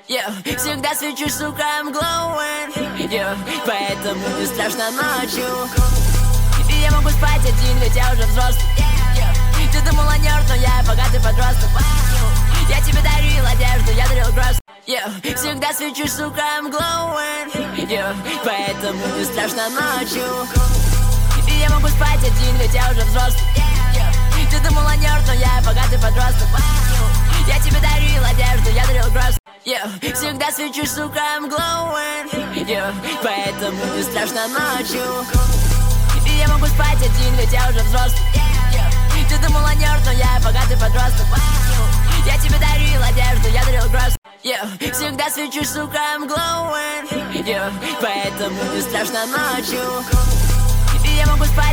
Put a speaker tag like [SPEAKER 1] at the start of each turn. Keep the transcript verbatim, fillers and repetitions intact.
[SPEAKER 1] Yeah. Всегда свечусь, сука, I'm glowing, yeah. Поэтому не страшно ночью. И я могу спать один, ведь я уже взрослый, yeah. Ты думала нерд, но я богатый подросток. Я тебе дарил одежду, я дарил гроз, yeah. Всегда свечусь, сука, I'm glowing, yeah. Поэтому не страшно ночью. И я могу спать один, ведь я уже взрослый, yeah. Ты думала нерд, но я богатый подросток. Я тебе дарил одежду, я дарил гроз, yeah. Всегда свечусь, сука, I'm glowing, yeah. Поэтому не страшно ночью. И я могу спать один, ведь я уже взрослый, yeah. Ты думала нерд, но я богатый подросток. Я тебе дарил одежду, я дарил гроз, yeah. Всегда свечусь, сука, I'm glowing, yeah. Поэтому не страшно ночью. И я могу спать